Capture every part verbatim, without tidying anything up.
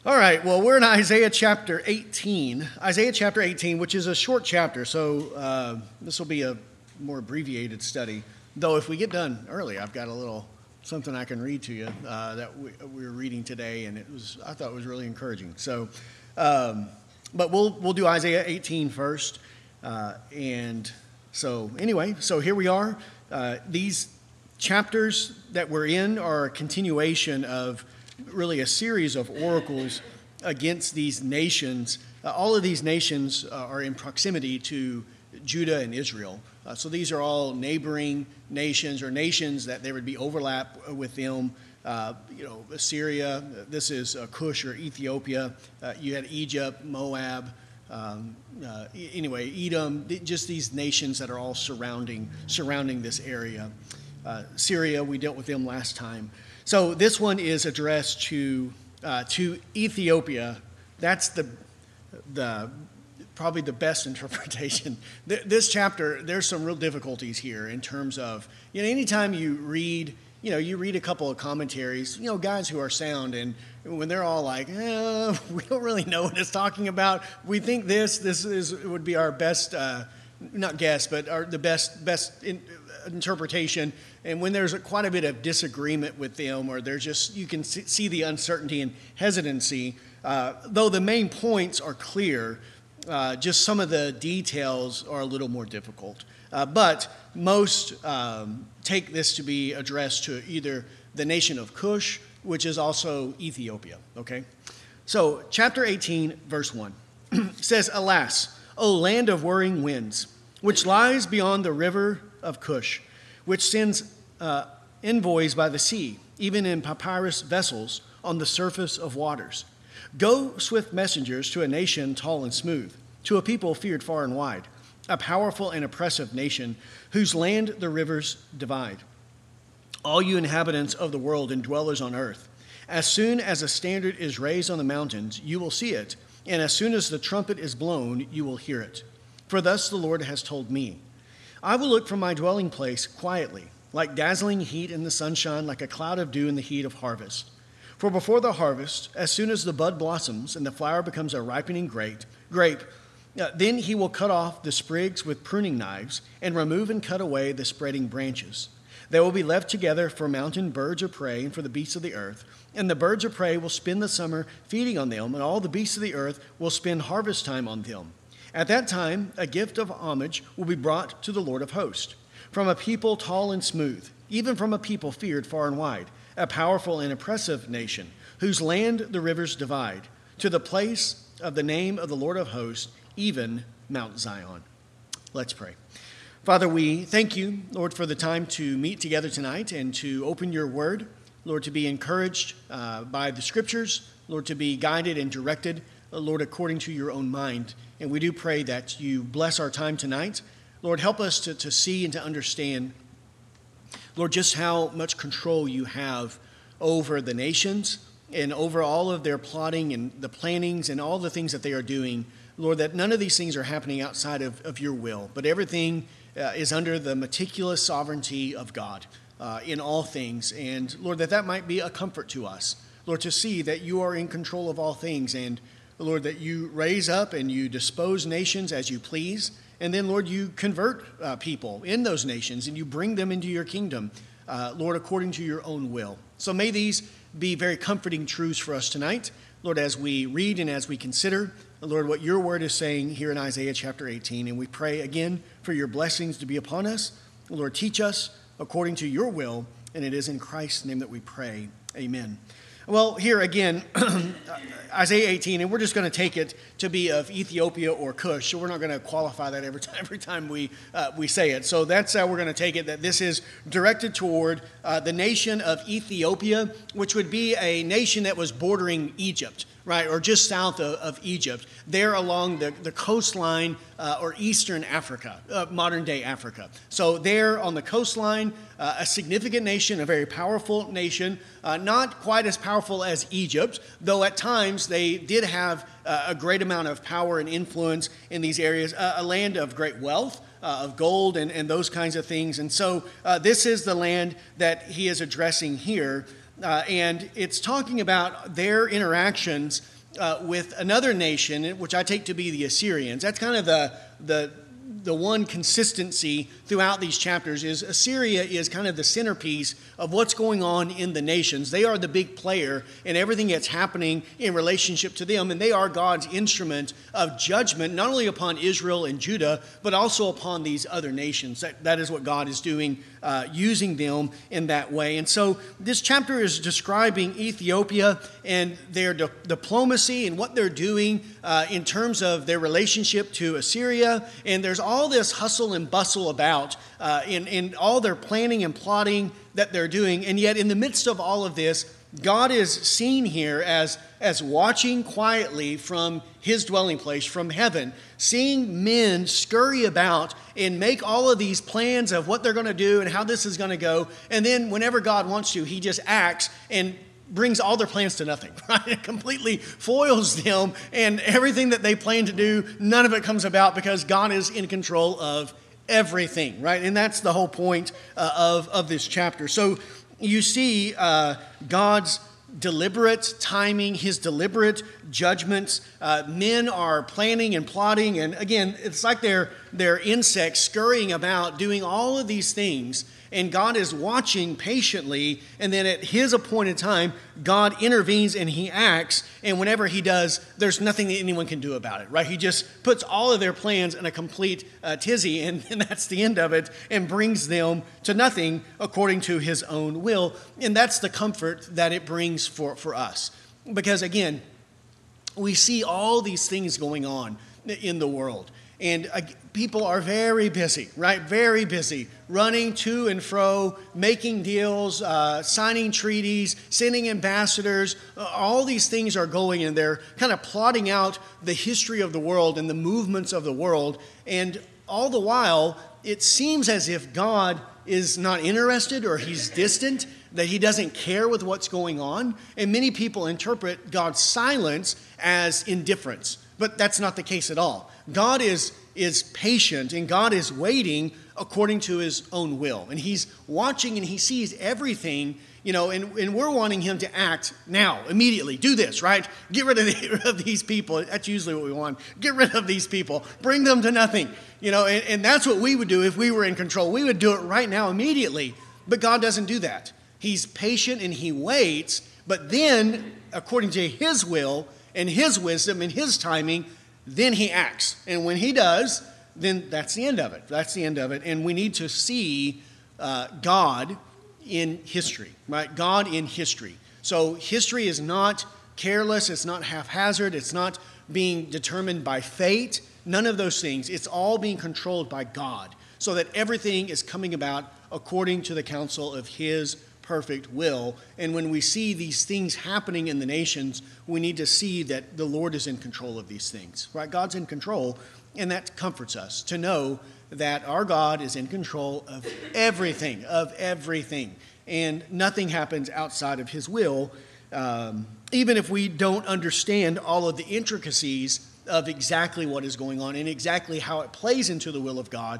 All right, well, we're in Isaiah chapter eighteen. Isaiah chapter eighteen, which is a short chapter, so uh, this will be a more abbreviated study. Though if we get done early, I've got a little something I can read to you uh, that we, we were reading today, and it was I thought it was really encouraging. So, um, but we'll we'll do Isaiah eighteen first. Uh, and so anyway, so here we are. Uh, these chapters that we're in are a continuation of really a series of oracles against these nations. Uh, all of these nations uh, are in proximity to Judah and Israel. Uh, so these are all neighboring nations or nations that there would be overlap with them. Uh, you know, Assyria, this is uh, Cush or Ethiopia. Uh, you had Egypt, Moab, um, uh, anyway, Edom, just these nations that are all surrounding surrounding this area. Uh, Syria, we dealt with them last time. So this one is addressed to uh, to Ethiopia. That's the the probably the best interpretation. This chapter, there's some real difficulties here in terms of, you know, anytime you read, you know, you read a couple of commentaries, you know, guys who are sound, and when they're all like, eh, we don't really know what it's talking about. We think this this is would be our best, uh, not guess, but our the best best in, interpretation. And when there's a, quite a bit of disagreement with them, or there's just, you can see the uncertainty and hesitancy, uh, though the main points are clear, uh, just some of the details are a little more difficult. Uh, but most um, take this to be addressed to either the nation of Cush, which is also Ethiopia, okay? So chapter eighteen, verse one says, "Alas, O land of whirring winds, which lies beyond the river of Cush, which sends uh, envoys by the sea, even in papyrus vessels on the surface of waters. Go, swift messengers, to a nation tall and smooth, to a people feared far and wide, a powerful and oppressive nation, whose land the rivers divide. All you inhabitants of the world and dwellers on earth, as soon as a standard is raised on the mountains, you will see it, and as soon as the trumpet is blown, you will hear it. For thus the Lord has told me, I will look from my dwelling place quietly, like dazzling heat in the sunshine, like a cloud of dew in the heat of harvest. For before the harvest, as soon as the bud blossoms and the flower becomes a ripening grape, grape, uh, then he will cut off the sprigs with pruning knives and remove and cut away the spreading branches. They will be left together for mountain birds of prey and for the beasts of the earth. And the birds of prey will spend the summer feeding on them, and all the beasts of the earth will spend harvest time on them. At that time, a gift of homage will be brought to the Lord of hosts, from a people tall and smooth, even from a people feared far and wide, a powerful and oppressive nation, whose land the rivers divide, to the place of the name of the Lord of hosts, even Mount Zion." Let's pray. Father, we thank you, Lord, for the time to meet together tonight and to open your word, Lord, to be encouraged uh, by the scriptures, Lord, to be guided and directed, uh, Lord, according to your own mind. And we do pray that you bless our time tonight. Lord, help us to, to see and to understand, Lord, just how much control you have over the nations and over all of their plotting and the plannings and all the things that they are doing. Lord, that none of these things are happening outside of, of your will, but everything uh, is under the meticulous sovereignty of God uh, in all things. And Lord, that that might be a comfort to us, Lord, to see that you are in control of all things, and Lord, that you raise up and you dispose nations as you please. And then, Lord, you convert uh, people in those nations and you bring them into your kingdom, uh, Lord, according to your own will. So may these be very comforting truths for us tonight, Lord, as we read and as we consider, Lord, what your word is saying here in Isaiah chapter eighteen. And we pray again for your blessings to be upon us. Lord, teach us according to your will. And it is in Christ's name that we pray. Amen. Well, here again, Isaiah eighteen, and we're just going to take it to be of Ethiopia or Cush, so we're not going to qualify that every time, every time we uh, we say it. So that's how we're going to take it, that this is directed toward uh, the nation of Ethiopia, which would be a nation that was bordering Egypt, right, or just south of, of Egypt, there along the, the coastline uh, or eastern Africa, uh, modern-day Africa. So there on the coastline, uh, a significant nation, a very powerful nation, uh, not quite as powerful as Egypt, though at times they did have uh, a great amount of power and influence in these areas, uh, a land of great wealth, uh, of gold and, and those kinds of things. And so uh, this is the land that he is addressing here. uh, and it's talking about their interactions uh, with another nation, which I take to be the Assyrians. That's kind of the the the one consistency throughout these chapters is Assyria is kind of the centerpiece of what's going on in the nations. They are the big player in everything that's happening in relationship to them, and they are God's instrument of judgment, not only upon Israel and Judah, but also upon these other nations. That, that is what God is doing, uh, using them in that way. And so this chapter is describing Ethiopia and their di- diplomacy and what they're doing uh, in terms of their relationship to Assyria. And there's all this hustle and bustle about uh, in, in all their planning and plotting that they're doing. And yet in the midst of all of this, God is seen here as, as watching quietly from his dwelling place, from heaven, seeing men scurry about and make all of these plans of what they're going to do and how this is going to go. And then whenever God wants to, he just acts and brings all their plans to nothing, right? It completely foils them, and everything that they plan to do, none of it comes about because God is in control of everything, right? And that's the whole point uh, of, of this chapter. So you see uh, God's deliberate timing, his deliberate judgments. Uh, men are planning and plotting, and again, it's like they're, they're insects scurrying about doing all of these things, and God is watching patiently, and then at his appointed time, God intervenes and he acts, and whenever he does, there's nothing that anyone can do about it, right? He just puts all of their plans in a complete uh, tizzy, and, and that's the end of it, and brings them to nothing according to his own will, and that's the comfort that it brings for, for us. Because again, we see all these things going on in the world. And uh, people are very busy, right? Very busy, running to and fro, making deals, uh, signing treaties, sending ambassadors. Uh, all these things are going, and they're kind of plotting out the history of the world and the movements of the world. And all the while, it seems as if God is not interested, or he's distant, that he doesn't care with what's going on. And many people interpret God's silence as indifference, but that's not the case at all. God is, is patient, and God is waiting according to his own will. And he's watching, and he sees everything, you know, and, and we're wanting him to act now, immediately. Do this, right? Get rid of, the, of these people. That's usually what we want. Get rid of these people. Bring them to nothing. You know, and, and that's what we would do if we were in control. We would do it right now, immediately. But God doesn't do that. He's patient, and he waits. But then, according to his will and his wisdom and his timing, then he acts. And when he does, then that's the end of it. That's the end of it. And we need to see uh, God in history, right? God in history. So history is not careless. It's not haphazard. It's not being determined by fate. None of those things. It's all being controlled by God, so that everything is coming about according to the counsel of his perfect will. And when we see these things happening in the nations, we need to see that the Lord is in control of these things, right? God's in control, and that comforts us to know that our God is in control of everything, of everything, and nothing happens outside of his will, um, even if we don't understand all of the intricacies of exactly what is going on and exactly how it plays into the will of God.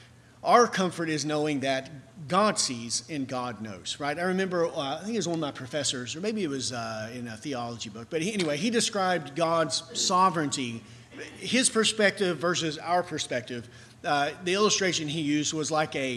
Our comfort is knowing that God sees and God knows, right? I remember, uh, I think it was one of my professors, or maybe it was uh, in a theology book, but he, anyway, he described God's sovereignty, his perspective versus our perspective. Uh, the illustration he used was like a,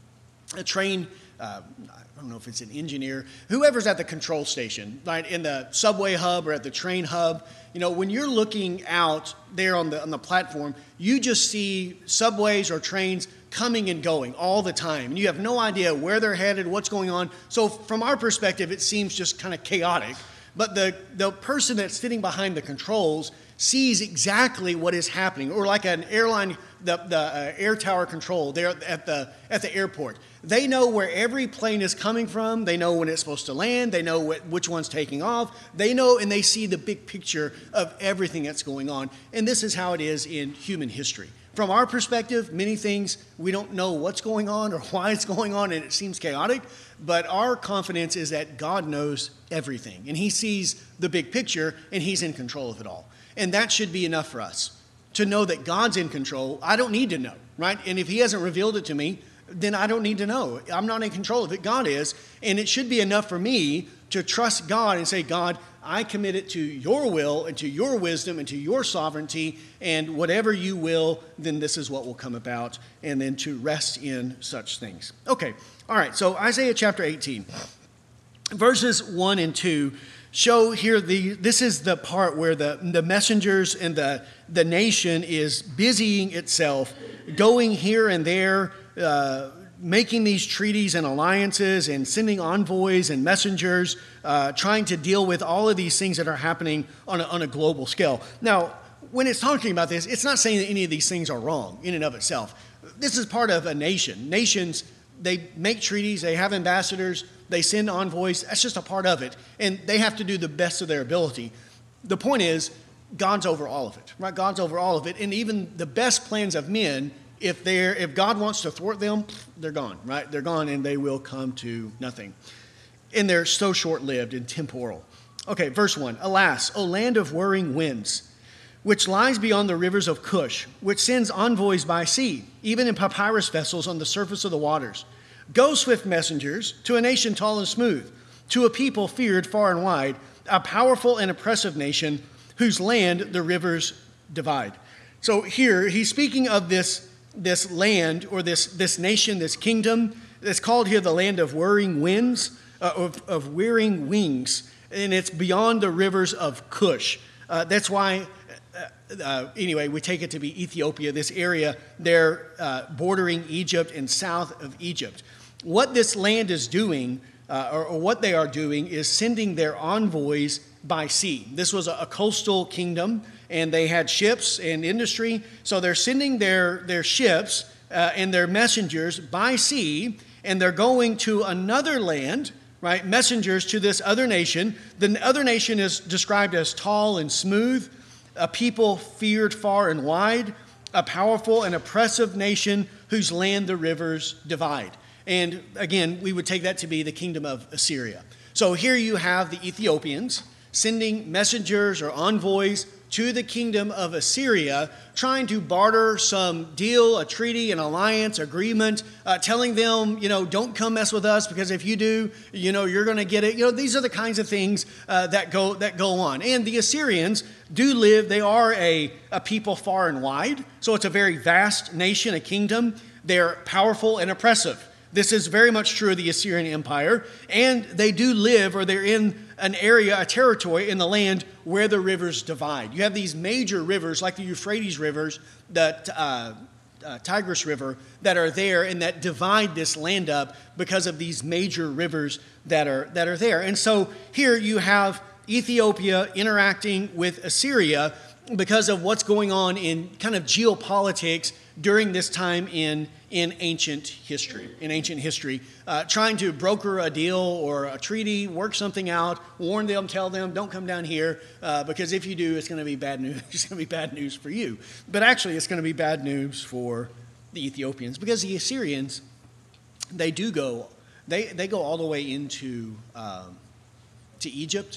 a train, uh, I don't know if it's an engineer, whoever's at the control station, right, in the subway hub or at the train hub. You know, when you're looking out there on the on the platform, you just see subways or trains coming and going all the time. And you have no idea where they're headed, what's going on. So from our perspective, it seems just kind of chaotic. But the, the person that's sitting behind the controls sees exactly what is happening. Or like an airline, the, the uh, air tower control there at the, at the airport. They know where every plane is coming from. They know when it's supposed to land. They know what, which one's taking off. They know, and they see the big picture of everything that's going on. And this is how it is in human history. From our perspective, many things we don't know what's going on or why it's going on, and it seems chaotic. But our confidence is that God knows everything, and he sees the big picture, and he's in control of it all. And that should be enough for us to know that God's in control. I don't need to know, right? And if he hasn't revealed it to me, then I don't need to know. I'm not in control of it. God is. And it should be enough for me to trust God and say, God, I commit it to your will and to your wisdom and to your sovereignty, and whatever you will, then this is what will come about, and then to rest in such things. Okay, all right, so Isaiah chapter eighteen, verses one and two show here, the this is the part where the, the messengers and the, the nation is busying itself, going here and there, uh, making these treaties and alliances and sending envoys and messengers, uh, trying to deal with all of these things that are happening on a, on a global scale. Now, when it's talking about this, it's not saying that any of these things are wrong in and of itself. This is part of a nation. Nations, they make treaties, they have ambassadors, they send envoys. That's just a part of it. And they have to do the best of their ability. The point is, God's over all of it, right? God's over all of it. And even the best plans of men, If they're if God wants to thwart them, they're gone, right? They're gone, and they will come to nothing. And they're so short-lived and temporal. Okay, verse one. Alas, O land of whirring winds, which lies beyond the rivers of Cush, which sends envoys by sea, even in papyrus vessels on the surface of the waters. Go, swift messengers, to a nation tall and smooth, to a people feared far and wide, a powerful and oppressive nation whose land the rivers divide. So here, he's speaking of this this land or this, this nation, this kingdom that's called here the land of whirring winds, uh, of, of whirring wings, and it's beyond the rivers of Cush. Uh, that's why, uh, uh, anyway, we take it to be Ethiopia, this area there uh, bordering Egypt and south of Egypt. What this land is doing, uh, or, or what they are doing, is sending their envoys by sea. This was a, a coastal kingdom, and they had ships and industry. So they're sending their, their ships uh, and their messengers by sea, and they're going to another land, right? Messengers to this other nation. The other nation is described as tall and smooth, a people feared far and wide, a powerful and oppressive nation whose land the rivers divide. And again, we would take that to be the kingdom of Assyria. So here you have the Ethiopians sending messengers or envoys to the kingdom of Assyria, trying to barter some deal, a treaty, an alliance, agreement, uh, telling them, you know, don't come mess with us, because if you do, you know, you're going to get it. You know, these are the kinds of things uh, that go that go on. And the Assyrians do live, they are a, a people far and wide, so it's a very vast nation, a kingdom. They're powerful and oppressive. This is very much true of the Assyrian Empire, and they do live, or they're in an area, a territory in the land where the rivers divide. You have these major rivers, like the Euphrates rivers, the uh, uh, Tigris River, that are there and that divide this land up because of these major rivers that are that are there. And so here you have Ethiopia interacting with Assyria because of what's going on in kind of geopolitics during this time in in ancient history, in ancient history, uh, trying to broker a deal or a treaty, work something out, warn them, tell them, don't come down here, uh, because if you do, it's going to be bad news. It's going to be bad news for you. But actually, it's going to be bad news for the Ethiopians, because the Assyrians, they do go, they, they go all the way into um, to Egypt,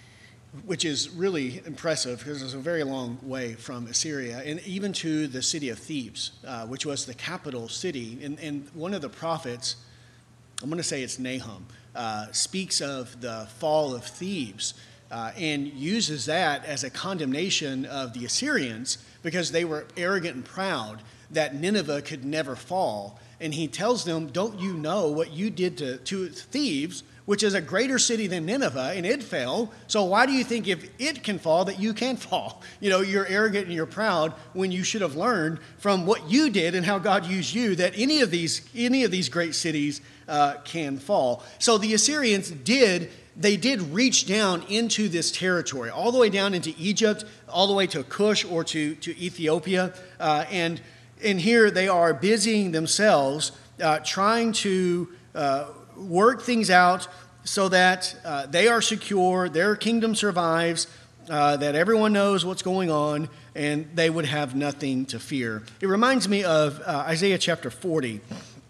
which is really impressive because it's a very long way from Assyria, and even to the city of Thebes, uh, which was the capital city. And, and one of the prophets, I'm going to say it's Nahum, uh, speaks of the fall of Thebes uh, and uses that as a condemnation of the Assyrians because they were arrogant and proud that Nineveh could never fall. And he tells them, don't you know what you did to, to Thebes, which is a greater city than Nineveh, and it fell. So why do you think if it can fall that you can fall? You know, you're arrogant and you're proud when you should have learned from what you did and how God used you that any of these any of these great cities uh, can fall. So the Assyrians did, they did reach down into this territory, all the way down into Egypt, all the way to Cush or to, to Ethiopia. Uh, and, and here they are busying themselves, uh, trying to uh, work things out so that uh, they are secure, their kingdom survives, uh, that everyone knows what's going on, and they would have nothing to fear. It reminds me of uh, Isaiah chapter forty.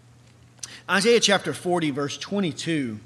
Isaiah chapter forty, verse twenty-two.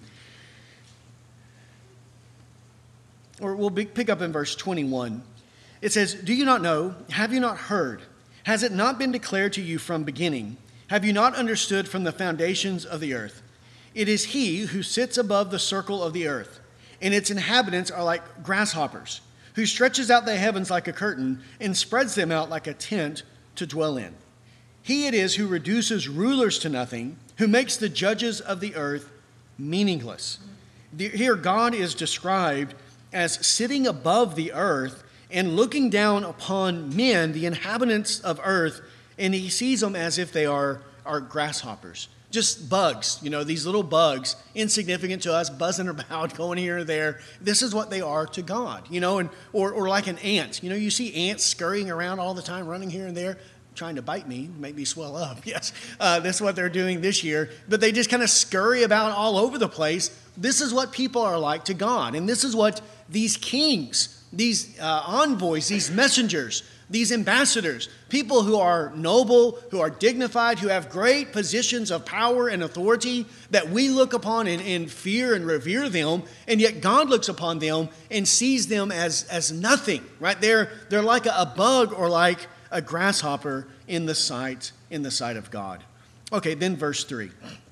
Or we'll be, pick up in verse twenty-one. It says, do you not know? Have you not heard? Has it not been declared to you from beginning? Have you not understood from the foundations of the earth? It is he who sits above the circle of the earth, and its inhabitants are like grasshoppers, who stretches out the heavens like a curtain and spreads them out like a tent to dwell in. He it is who reduces rulers to nothing, who makes the judges of the earth meaningless. Here God is described as sitting above the earth and looking down upon men, the inhabitants of earth, and he sees them as if they are, are grasshoppers. Just bugs, you know, these little bugs, insignificant to us, buzzing about, going here or there. This is what they are to God, you know, and or, or like an ant. You know, you see ants scurrying around all the time, running here and there, trying to bite me, make me swell up. Yes, uh, that's what they're doing this year. But they just kind of scurry about all over the place. This is what people are like to God. And this is what these kings, these uh, envoys, these messengers, these ambassadors, people who are noble, who are dignified, who have great positions of power and authority, that we look upon and, and fear and revere them, and yet God looks upon them and sees them as, as nothing, right? They're, they're like a, a bug or like a grasshopper in the sight, in the sight of God. Okay, then verse three.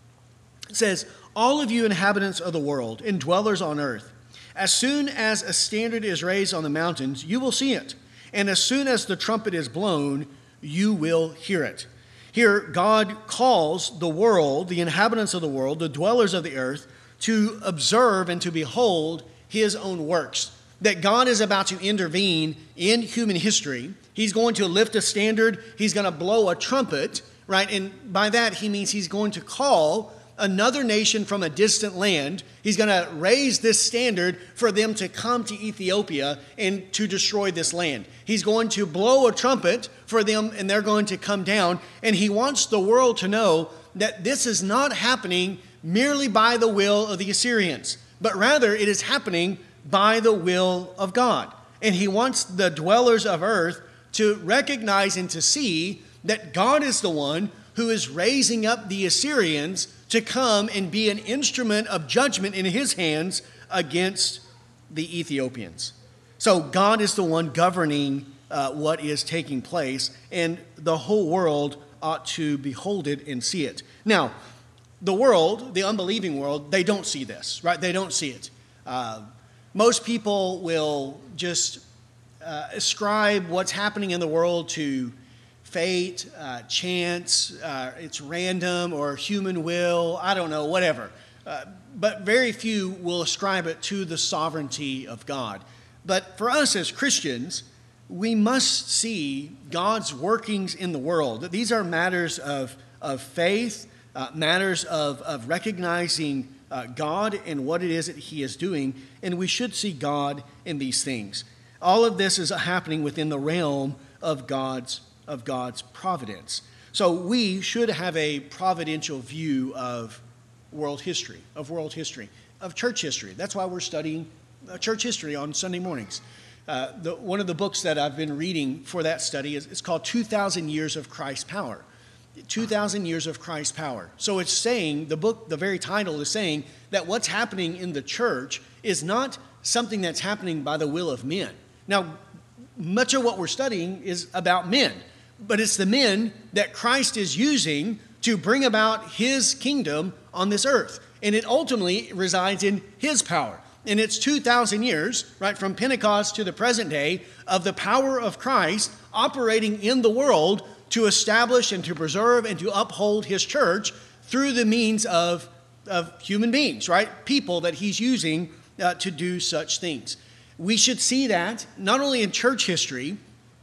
It says, all of you inhabitants of the world and dwellers on earth, as soon as a standard is raised on the mountains, you will see it. And as soon as the trumpet is blown, you will hear it. Here, God calls the world, the inhabitants of the world, the dwellers of the earth, to observe and to behold his own works. That God is about to intervene in human history. He's going to lift a standard. He's going to blow a trumpet, right? And by that, he means he's going to call another nation from a distant land. He's going to raise this standard for them to come to Ethiopia and to destroy this land. He's going to blow a trumpet for them, and they're going to come down. And he wants the world to know that this is not happening merely by the will of the Assyrians, but rather it is happening by the will of God. And he wants the dwellers of earth to recognize and to see that God is the one who is raising up the Assyrians to come and be an instrument of judgment in his hands against the Ethiopians. So God is the one governing uh, what is taking place, and the whole world ought to behold it and see it. Now, the world, the unbelieving world, they don't see this, right? They don't see it. Uh, most people will just uh, ascribe what's happening in the world to fate, uh, chance, uh, it's random, or human will, I don't know, whatever. Uh, but very few will ascribe it to the sovereignty of God. But for us as Christians, we must see God's workings in the world. That these are matters of, of faith, uh, matters of, of recognizing uh, God and what it is that he is doing, and we should see God in these things. All of this is happening within the realm of God's of God's providence. So we should have a providential view of world history, of world history, of church history. That's why we're studying uh, church history on Sunday mornings. Uh, the, one of the books that I've been reading for that study is it's called two thousand Years of Christ's Power. two thousand Years of Christ's Power. So it's saying, the book, the very title is saying that what's happening in the church is not something that's happening by the will of men. Now, much of what we're studying is about men. But it's the men that Christ is using to bring about his kingdom on this earth. And it ultimately resides in his power. And it's two thousand years, right, from Pentecost to the present day, of the power of Christ operating in the world to establish and to preserve and to uphold his church through the means of, of human beings, right? People that he's using uh, to do such things. We should see that not only in church history,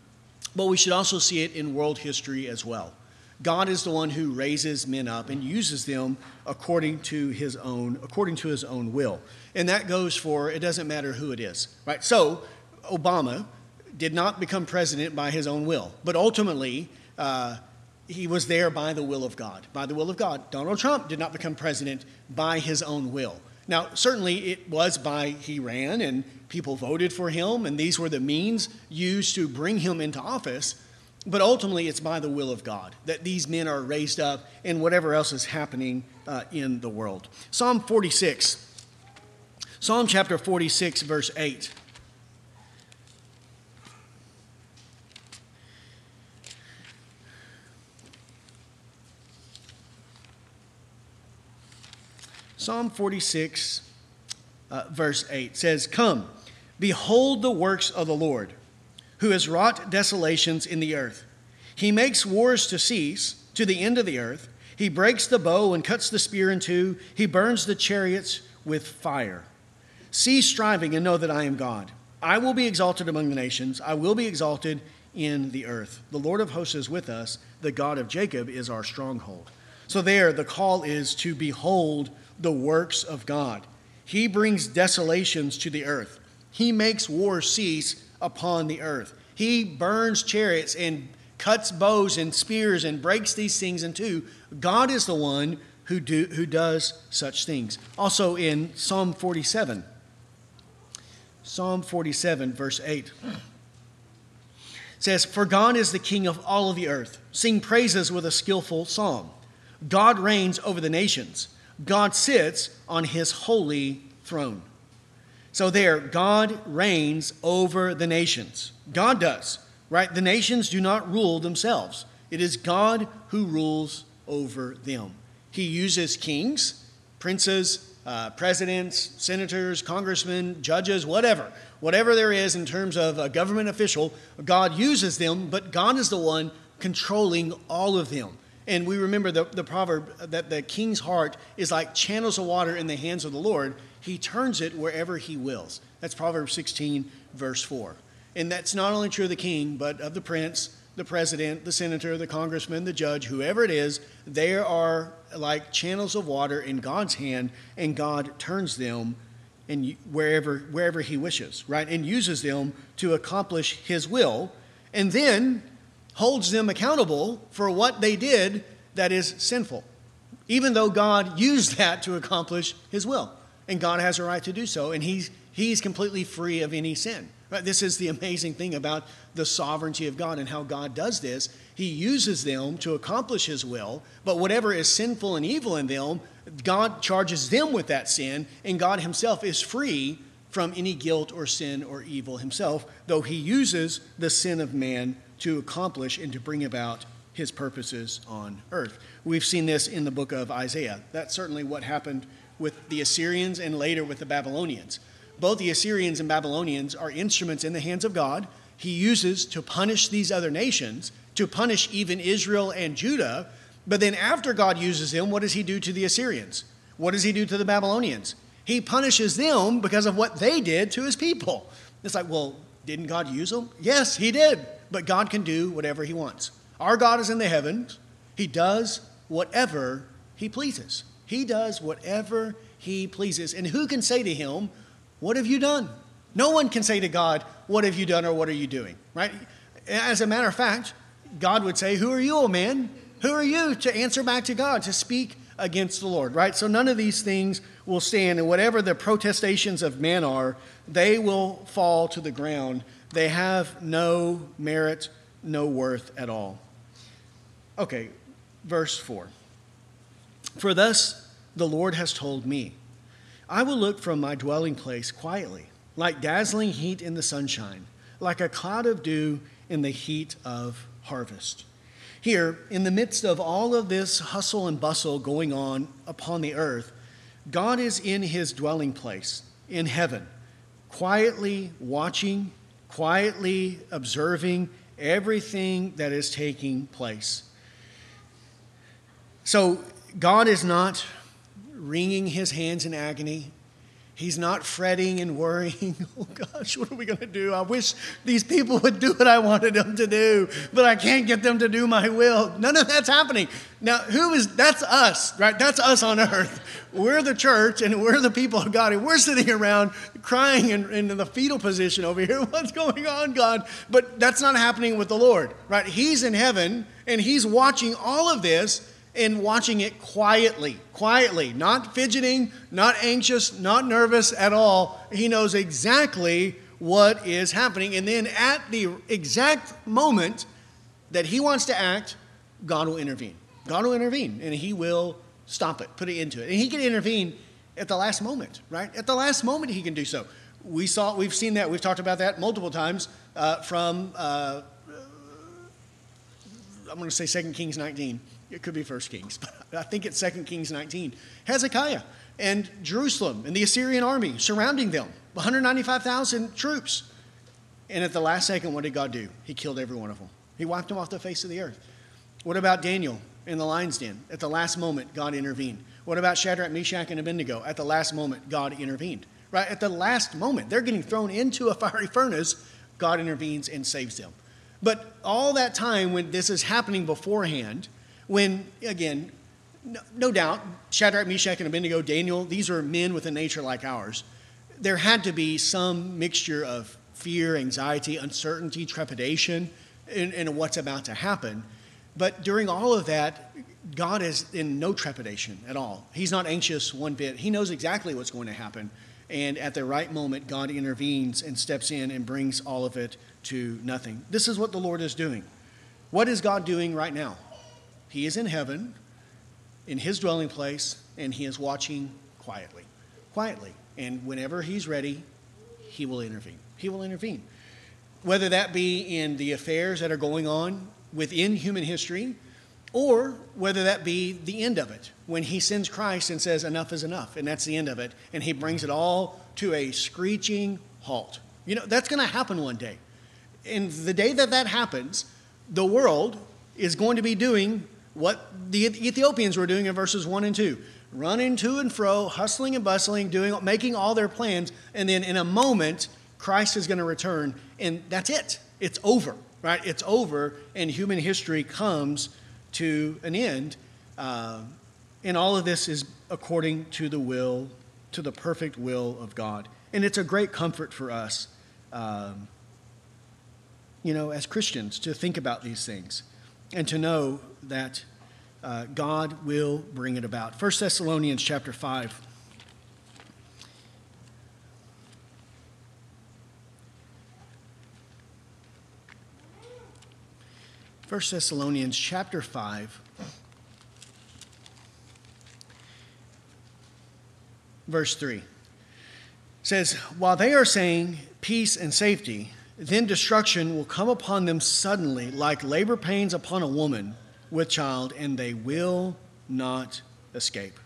but we should also see it in world history as well. God is the one who raises men up and uses them according to his own, according to his own will. And that goes for, it doesn't matter who it is, right? So Obama did not become president by his own will, but ultimately uh, he was there by the will of God. By the will of God. Donald Trump did not become president by his own will. Now, certainly it was by, he ran and people voted for him, and these were the means used to bring him into office. But ultimately, it's by the will of God that these men are raised up and whatever else is happening uh, in the world. Psalm forty-six. Psalm chapter forty-six, verse eight. Psalm forty-six, uh, verse eight says, "Come, behold the works of the Lord, who has wrought desolations in the earth. He makes wars to cease to the end of the earth. He breaks the bow and cuts the spear in two. He burns the chariots with fire. Cease striving and know that I am God. I will be exalted among the nations. I will be exalted in the earth. The Lord of hosts is with us. The God of Jacob is our stronghold." So there, the call is to behold the works of God. He brings desolations to the earth. He makes war cease upon the earth. He burns chariots and cuts bows and spears and breaks these things in two. God is the one who do who does such things. Also in Psalm forty-seven. Psalm forty-seven, verse eight. It says, "For God is the king of all of the earth. Sing praises with a skillful song. God reigns over the nations. God sits on his holy throne." So there, God reigns over the nations. God does, right? The nations do not rule themselves. It is God who rules over them. He uses kings, princes, uh, presidents, senators, congressmen, judges, whatever. Whatever there is in terms of a government official, God uses them, but God is the one controlling all of them. And we remember the, the proverb that the king's heart is like channels of water in the hands of the Lord. He turns it wherever he wills. That's Proverbs sixteen, verse four. And that's not only true of the king, but of the prince, the president, the senator, the congressman, the judge, whoever it is. They are like channels of water in God's hand, and God turns them and wherever, wherever he wishes, right? And uses them to accomplish his will. And then holds them accountable for what they did that is sinful, even though God used that to accomplish his will. And God has a right to do so, and he's, he's completely free of any sin. Right? This is the amazing thing about the sovereignty of God and how God does this. He uses them to accomplish his will, but whatever is sinful and evil in them, God charges them with that sin, and God himself is free from any guilt or sin or evil himself, though he uses the sin of man to accomplish and to bring about his purposes on earth. We've seen this in the book of Isaiah. That's certainly what happened with the Assyrians and later with the Babylonians. Both the Assyrians and Babylonians are instruments in the hands of God. He uses to punish these other nations, to punish even Israel and Judah. But then after God uses them, what does he do to the Assyrians? What does he do to the Babylonians? He punishes them because of what they did to his people. It's like, well, didn't God use them? Yes, he did. But God can do whatever he wants. Our God is in the heavens. He does whatever he pleases. He does whatever he pleases. And who can say to him, what have you done? No one can say to God, what have you done or what are you doing? Right? As a matter of fact, God would say, who are you, O man? Who are you to answer back to God, to speak against the Lord? Right? So none of these things will stand. And whatever the protestations of man are, they will fall to the ground. They have no merit, no worth at all. Okay, verse four. For thus the Lord has told me, I will look from my dwelling place quietly, like dazzling heat in the sunshine, like a cloud of dew in the heat of harvest. Here, in the midst of all of this hustle and bustle going on upon the earth, God is in his dwelling place in heaven, quietly watching, quietly observing everything that is taking place. So God is not wringing his hands in agony. He's not fretting and worrying. Oh gosh, what are we going to do? I wish these people would do what I wanted them to do, but I can't get them to do my will. None of that's happening. Now, who is, that's us, right? That's us on earth. We're the church and we're the people of God, and we're sitting around crying in, in the fetal position over here. What's going on, God? But that's not happening with the Lord, right? He's in heaven and he's watching all of this and watching it quietly, quietly, not fidgeting, not anxious, not nervous at all. He knows exactly what is happening. And then at the exact moment that he wants to act, God will intervene. God will intervene and he will stop it, put it into it. And he can intervene at the last moment, right? At the last moment he can do so. We saw, we've seen that. We've talked about that multiple times uh, from, uh, I'm going to say Second Kings nineteen. It could be First Kings, but I think it's Second Kings nineteen. Hezekiah and Jerusalem and the Assyrian army surrounding them, one hundred ninety-five thousand troops. And at the last second, what did God do? He killed every one of them. He wiped them off the face of the earth. What about Daniel in the lion's den? At the last moment, God intervened. What about Shadrach, Meshach, and Abednego? At the last moment, God intervened. Right? At the last moment, they're getting thrown into a fiery furnace. God intervenes and saves them. But all that time when this is happening beforehand, when, again, no, no doubt, Shadrach, Meshach, and Abednego, Daniel, these are men with a nature like ours. There had to be some mixture of fear, anxiety, uncertainty, trepidation in, in what's about to happen. But during all of that, God is in no trepidation at all. He's not anxious one bit. He knows exactly what's going to happen. And at the right moment, God intervenes and steps in and brings all of it to nothing. This is what the Lord is doing. What is God doing right now? He is in heaven, in his dwelling place, and he is watching quietly. Quietly. And whenever he's ready, he will intervene. He will intervene. Whether that be in the affairs that are going on within human history, or whether that be the end of it, when he sends Christ and says, enough is enough, and that's the end of it, and he brings it all to a screeching halt. You know, that's going to happen one day. And the day that that happens, the world is going to be doing what the Ethiopians were doing in verses one and two. Running to and fro, hustling and bustling, doing, making all their plans, and then in a moment, Christ is going to return, and that's it. It's over, right? It's over, and human history comes to an end. Uh, and all of this is according to the will, to the perfect will of God. And it's a great comfort for us, um, you know, as Christians, to think about these things and to know that uh, God will bring it about. First Thessalonians chapter five. First Thessalonians chapter five, verse three, says, while they are saying peace and safety, then destruction will come upon them suddenly, like labor pains upon a woman with child, and they will not escape.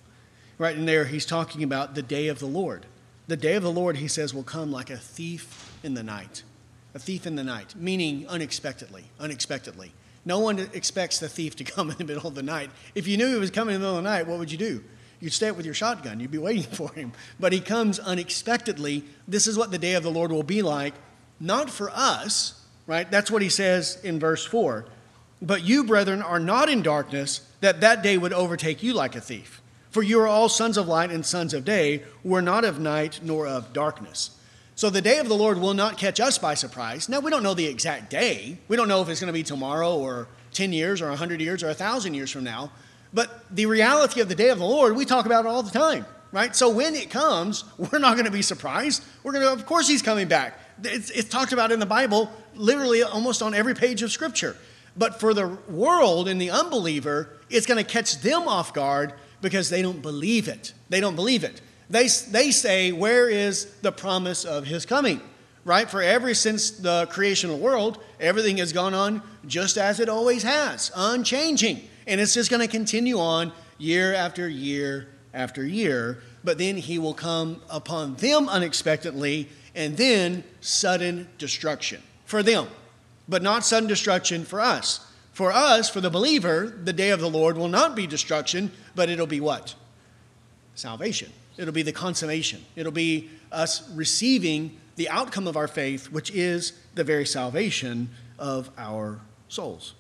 Right in there, he's talking about the day of the Lord. The day of the Lord, he says, will come like a thief in the night. A thief in the night, meaning unexpectedly, unexpectedly. No one expects the thief to come in the middle of the night. If you knew he was coming in the middle of the night, what would you do? You'd stay up with your shotgun. You'd be waiting for him. But he comes unexpectedly. This is what the day of the Lord will be like. Not for us, right? That's what he says in verse four. But you, brethren, are not in darkness, that that day would overtake you like a thief. For you are all sons of light and sons of day. We're not of night nor of darkness. So the day of the Lord will not catch us by surprise. Now, we don't know the exact day. We don't know if it's going to be tomorrow or ten years or one hundred years or one thousand years from now. But the reality of the day of the Lord, we talk about it all the time, right? So when it comes, we're not going to be surprised. We're going to, of course, he's coming back. It's, it's talked about in the Bible, literally almost on every page of Scripture. But for the world and the unbeliever, it's going to catch them off guard because they don't believe it. They don't believe it. They, they say, where is the promise of his coming? Right? For ever since the creation of the world, everything has gone on just as it always has, unchanging. And it's just going to continue on year after year after year. But then he will come upon them unexpectedly, and then sudden destruction for them. But not sudden destruction for us. For us, for the believer, the day of the Lord will not be destruction, but it'll be what? Salvation. It'll be the consummation. It'll be us receiving the outcome of our faith, which is the very salvation of our souls.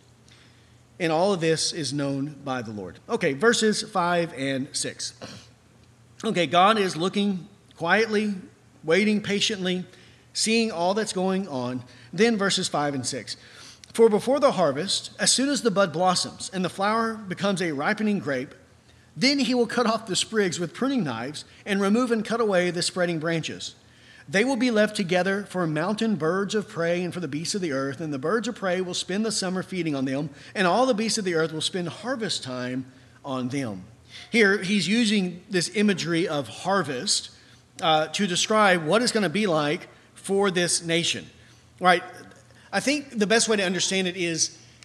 And all of this is known by the Lord. Okay, verses five and six. Okay, God is looking quietly, waiting patiently, seeing all that's going on. Then verses five and six. For before the harvest, as soon as the bud blossoms and the flower becomes a ripening grape, then he will cut off the sprigs with pruning knives and remove and cut away the spreading branches. They will be left together for mountain birds of prey and for the beasts of the earth, and the birds of prey will spend the summer feeding on them, and all the beasts of the earth will spend harvest time on them. Here, he's using this imagery of harvest uh, to describe what it's going to be like for this nation. Right? I think the best way to understand it is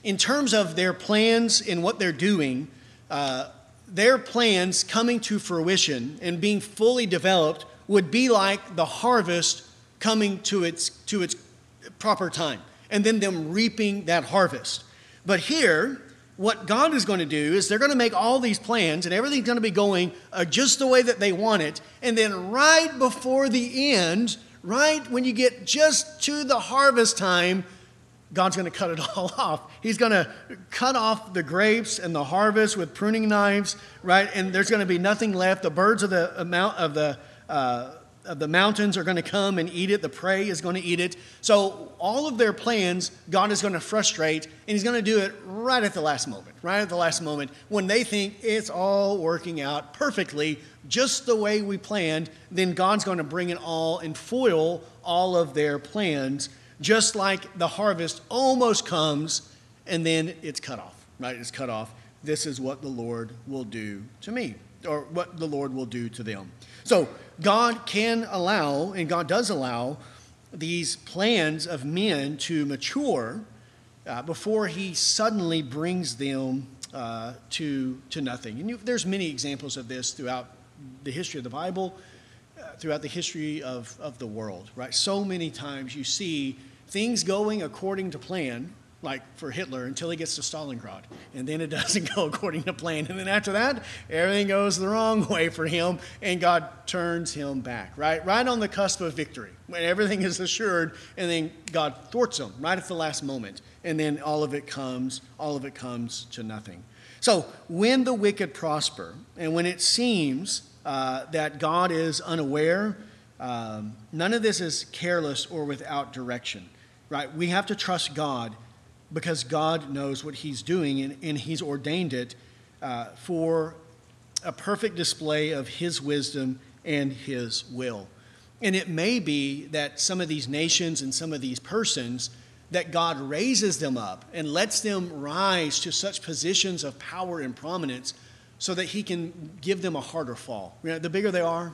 in terms of their plans and what they're doing, uh, their plans coming to fruition and being fully developed would be like the harvest coming to its to its proper time, and then them reaping that harvest. But here, what God is going to do is they're going to make all these plans, and everything's going to be going uh, just the way that they want it. And then right before the end, right when you get just to the harvest time, God's going to cut it all off. He's going to cut off the grapes and the harvest with pruning knives, right? And there's going to be nothing left. The birds of the amount of the uh, of the mountains are going to come and eat it. The prey is going to eat it. So all of their plans, God is going to frustrate, and he's going to do it right at the last moment, right at the last moment when they think it's all working out perfectly, just the way we planned. Then God's going to bring it all and foil all of their plans, just like the harvest almost comes and then it's cut off, right? It's cut off. This is what the Lord will do to me, or what the Lord will do to them. So God can allow, and God does allow, these plans of men to mature uh, before he suddenly brings them uh, to, to nothing. And you, there's many examples of this throughout the history of the Bible, uh, throughout the history of, of the world, right? So many times you see things going according to plan, like for Hitler, until he gets to Stalingrad. And then it doesn't go according to plan. And then after that, everything goes the wrong way for him, and God turns him back, right? Right on the cusp of victory, when everything is assured, and then God thwarts him right at the last moment. And then all of it comes, all of it comes to nothing. So when the wicked prosper, and when it seems uh, that God is unaware, um, none of this is careless or without direction, right? We have to trust God, because God knows what he's doing, and, and he's ordained it uh, for a perfect display of his wisdom and his will. And it may be that some of these nations and some of these persons, that God raises them up and lets them rise to such positions of power and prominence so that he can give them a harder fall. You know, the bigger they are,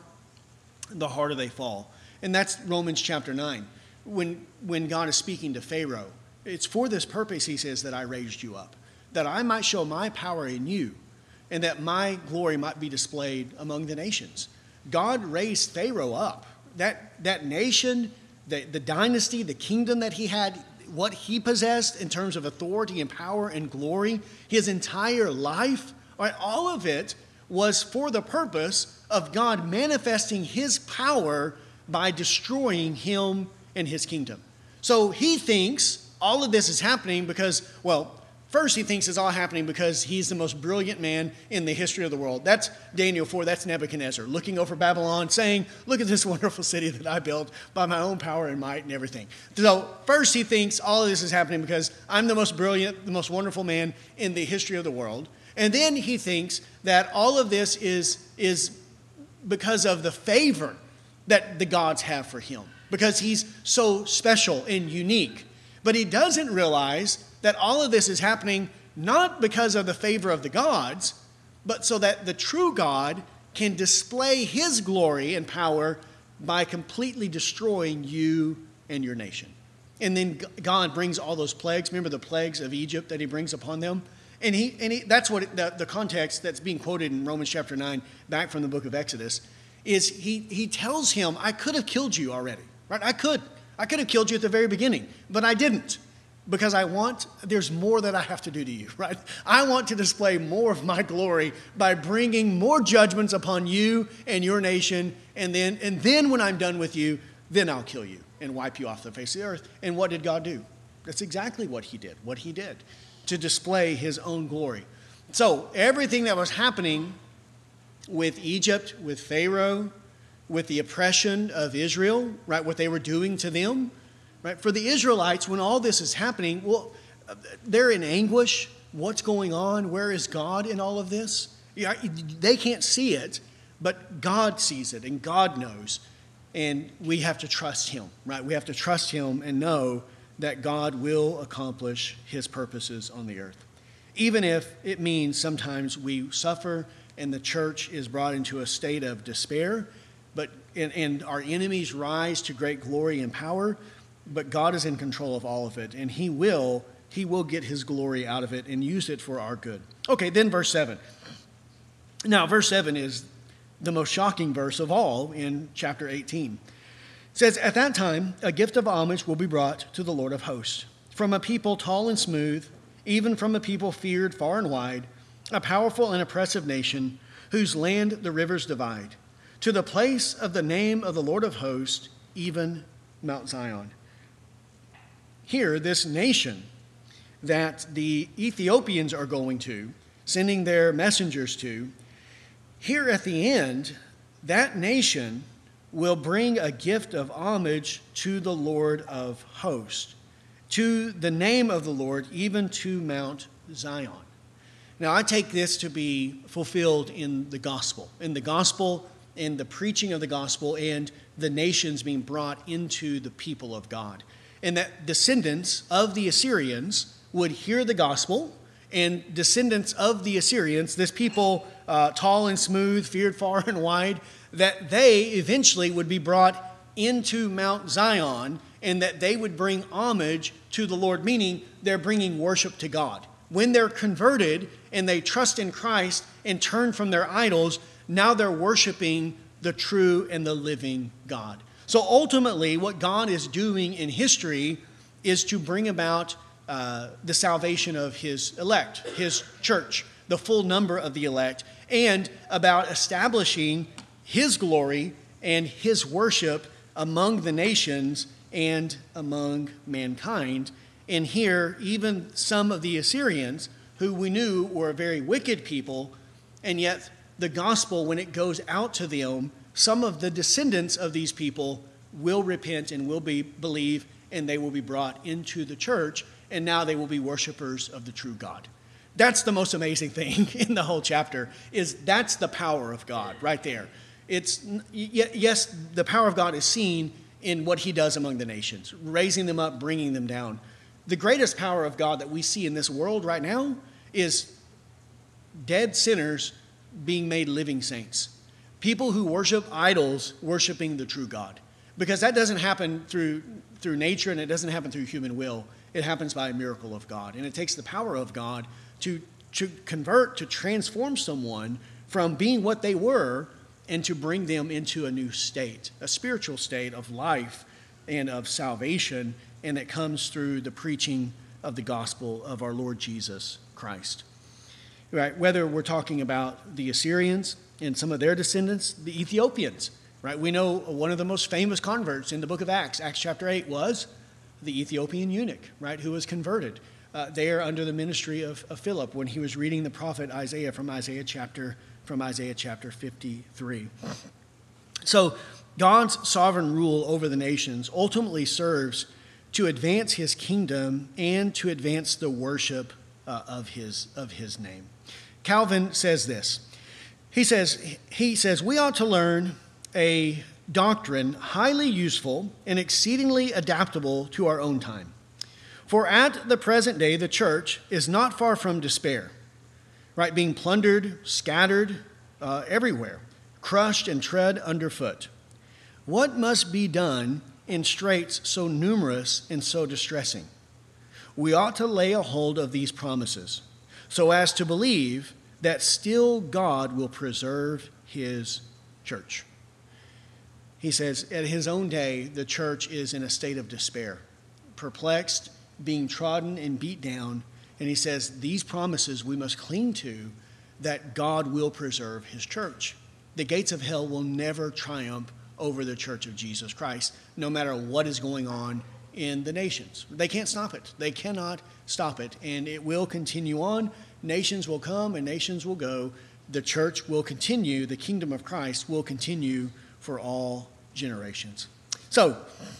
the harder they fall. And that's Romans chapter nine. When, when God is speaking to Pharaoh, it's for this purpose, he says, that I raised you up, that I might show my power in you, and that my glory might be displayed among the nations. God raised Pharaoh up. That, that nation, the, the dynasty, the kingdom that he had, what he possessed in terms of authority and power and glory, his entire life, right, all of it was for the purpose of God manifesting his power by destroying him and his kingdom. So he thinks all of this is happening because, well, first he thinks it's all happening because he's the most brilliant man in the history of the world. That's Daniel four, that's Nebuchadnezzar, looking over Babylon, saying, look at this wonderful city that I built by my own power and might and everything. So first he thinks all of this is happening because I'm the most brilliant, the most wonderful man in the history of the world. And then he thinks that all of this is, is because of the favor that the gods have for him, because he's so special and unique. But he doesn't realize that all of this is happening not because of the favor of the gods, but so that the true God can display his glory and power by completely destroying you and your nation. And then God brings all those plagues. Remember the plagues of Egypt that he brings upon them? And he and he, that's what it, the, the context that's being quoted in Romans chapter nine, back from the book of Exodus, is he, he tells him, I could have killed you already, right? I could. I could have killed you at the very beginning, but I didn't, because I want, there's more that I have to do to you, right? I want to display more of my glory by bringing more judgments upon you and your nation, and then, and then when I'm done with you, then I'll kill you and wipe you off the face of the earth. And what did God do? That's exactly what he did, what he did, to display his own glory. So everything that was happening with Egypt, with Pharaoh, with the oppression of Israel, right, what they were doing to them, right? For the Israelites, when all this is happening, well, they're in anguish. What's going on? Where is God in all of this? Yeah, they can't see it, but God sees it and God knows. And we have to trust him, right? We have to trust him and know that God will accomplish his purposes on the earth. Even if it means sometimes we suffer and the church is brought into a state of despair, but and, and our enemies rise to great glory and power, but God is in control of all of it, and he will he will get his glory out of it and use it for our good. Okay, then verse seven. Now, verse seven is the most shocking verse of all in chapter eighteen. It says, "At that time, a gift of homage will be brought to the Lord of hosts, from a people tall and smooth, even from a people feared far and wide, a powerful and oppressive nation, whose land the rivers divide, to the place of the name of the Lord of hosts, even Mount Zion." Here, this nation that the Ethiopians are going to, sending their messengers to, here at the end, that nation will bring a gift of homage to the Lord of hosts, to the name of the Lord, even to Mount Zion. Now, I take this to be fulfilled in the gospel, in the gospel, in the preaching of the gospel, and the nations being brought into the people of God. And that descendants of the Assyrians would hear the gospel, and descendants of the Assyrians, this people uh, tall and smooth, feared far and wide, that they eventually would be brought into Mount Zion, and that they would bring homage to the Lord, meaning they're bringing worship to God. When they're converted and they trust in Christ and turn from their idols, now they're worshiping the true and the living God. So ultimately, what God is doing in history is to bring about uh, the salvation of his elect, his church, the full number of the elect, and about establishing his glory and his worship among the nations and among mankind. And here, even some of the Assyrians, who we knew were a very wicked people, and yet the gospel, when it goes out to them, some of the descendants of these people will repent and will be believe, and they will be brought into the church, and now they will be worshipers of the true God. That's the most amazing thing in the whole chapter, is that's the power of God right there. It's, yes, the power of God is seen in what he does among the nations, raising them up, bringing them down. The greatest power of God that we see in this world right now is dead sinners being made living saints. People who worship idols worshiping the true God. Because that doesn't happen through, through nature, and it doesn't happen through human will. It happens by a miracle of God. And it takes the power of God to, to convert, to transform someone from being what they were and to bring them into a new state, a spiritual state of life and of salvation, and it comes through the preaching of the gospel of our Lord Jesus Christ. Right? Whether we're talking about the Assyrians and some of their descendants, the Ethiopians, right? We know one of the most famous converts in the book of Acts, Acts chapter eight, was the Ethiopian eunuch, right, who was converted uh, there under the ministry of, of Philip when he was reading the prophet Isaiah from Isaiah chapter from Isaiah chapter fifty-three. So God's sovereign rule over the nations ultimately serves to advance his kingdom and to advance the worship uh, of his of his name. Calvin says this. He says he says we ought to learn a doctrine highly useful and exceedingly adaptable to our own time. For at the present day the church is not far from despair, right, being plundered, scattered uh, everywhere, crushed and tread underfoot. What must be done in straits so numerous and so distressing? We ought to lay a hold of these promises, so as to believe that still God will preserve his church. He says, at his own day, the church is in a state of despair, perplexed, being trodden and beat down. And he says, these promises we must cling to, that God will preserve his church. The gates of hell will never triumph over the church of Jesus Christ, no matter what is going on in the nations. They can't stop it. They cannot stop it. And it will continue on. Nations will come and nations will go. The church will continue. The kingdom of Christ will continue for all generations. So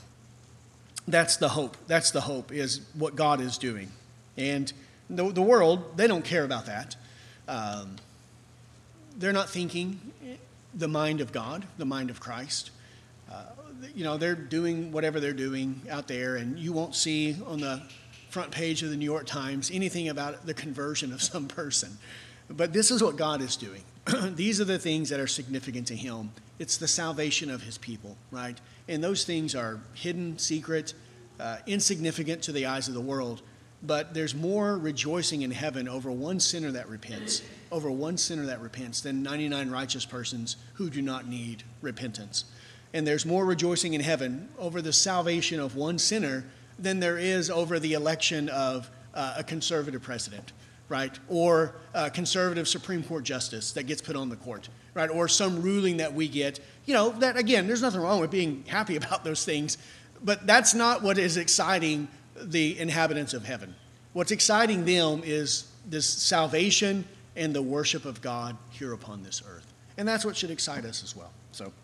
that's the hope. That's the hope, is what God is doing. And the, the world, they don't care about that. Um, they're not thinking the mind of God, the mind of Christ. Uh, you know, they're doing whatever they're doing out there, and you won't see on the front page of the New York Times anything about the conversion of some person. But this is what God is doing. These are the things that are significant to him. It's the salvation of his people, right? And those things are hidden, secret, uh, insignificant to the eyes of the world. but there's more rejoicing in heaven over one sinner that repents, over one sinner that repents than ninety-nine righteous persons who do not need repentance. And there's more rejoicing in heaven over the salvation of one sinner than there is over the election of uh, a conservative president, right? Or a conservative Supreme Court justice that gets put on the court, right? Or some ruling that we get. You know, that again, there's nothing wrong with being happy about those things, but that's not what is exciting the inhabitants of heaven. What's exciting them is this salvation and the worship of God here upon this earth. And that's what should excite us as well. So